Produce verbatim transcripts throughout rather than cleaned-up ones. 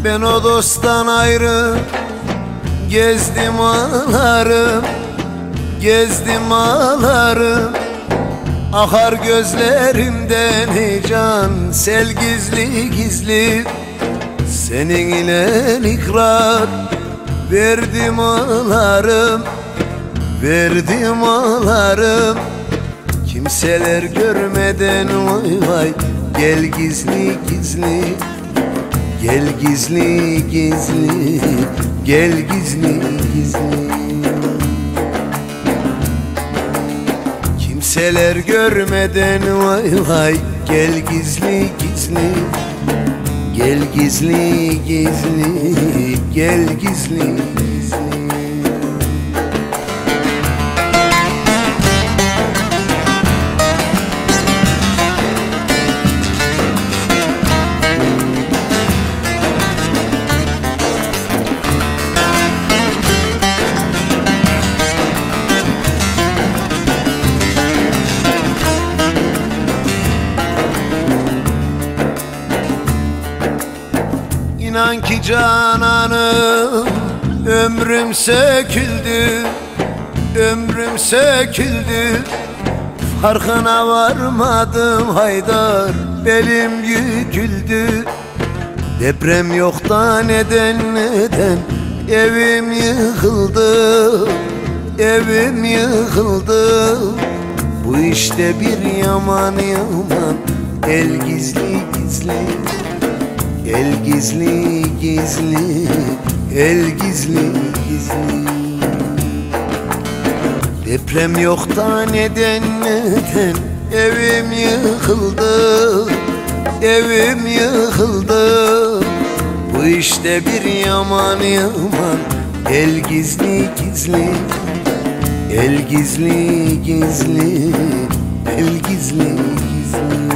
Ben o dosttan ayrı gezdim ağlarım, gezdim ağlarım. Akar gözlerimden heyecan sel gizli gizli. Senin ile ikrar verdim ağlarım, verdim ağlarım. Kimseler görmeden vay vay gel gizli gizli, gel gizli gizli, gel gizli gizli. Kimseler görmeden vay vay gel gizli gizli, gel gizli gizli, gel gizli gizli. İnan ki cananım, ömrüm söküldü, ömrüm söküldü. Farkına varmadım haydar, belim yüküldü. Deprem yoktan neden neden evim yıkıldı, evim yıkıldı. Bu işte bir yaman yaman el gizli gizli, el gizli gizli, el gizli gizli. Deprem yokta neden neden evim yıkıldı, evim yıkıldı. Bu işte bir yaman yaman el gizli gizli, el gizli gizli, el gizli gizli.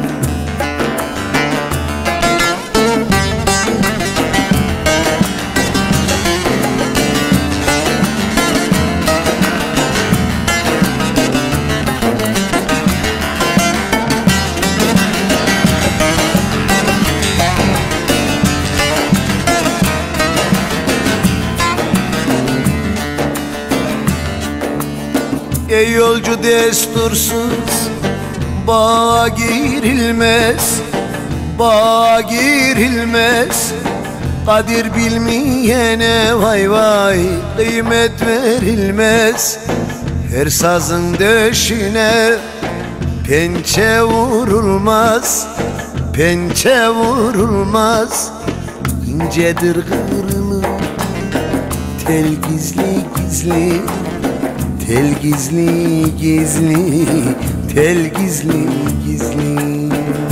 Ey yolcu destursuz bağa girilmez, bağa girilmez. Kadir bilmeyene vay vay kıymet verilmez. Her sazın döşüne pençe vurulmaz, pençe vurulmaz. İncedir kırılır tel gizli gizli, tel gizli gizli, tel gizli gizli.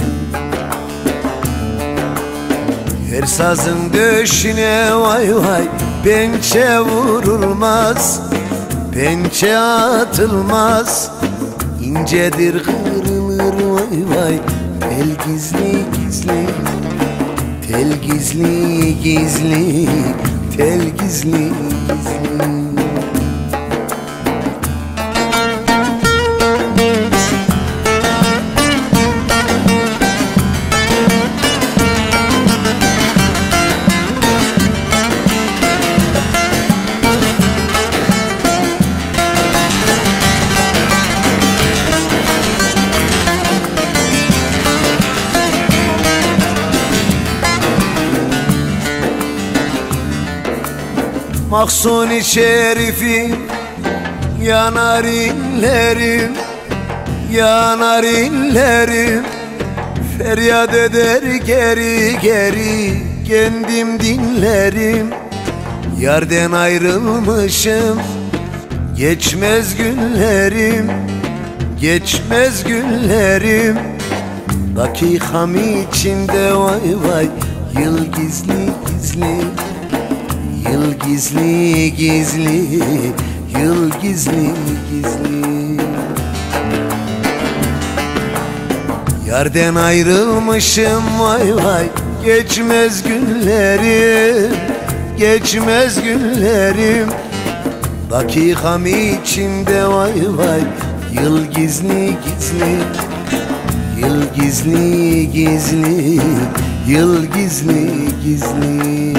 Her sazın döşüne vay vay pençe vurulmaz, pençe atılmaz. İncedir kırılır vay vay tel gizli gizli, tel gizli gizli, tel gizli gizli. Mahsuni şerifim yanar inlerim, yanar inlerim. Feryat eder geri geri kendim dinlerim. Yarden ayrılmışım geçmez günlerim, geçmez günlerim. Dakikam içinde vay vay yıl gizli gizli, yıl gizli gizli, yıl gizli gizli. Yarden ayrılmışım vay vay geçmez günlerim, geçmez günlerim. Dakikam içinde vay vay yıl gizli gizli, yıl gizli gizli, Yıl gizli gizli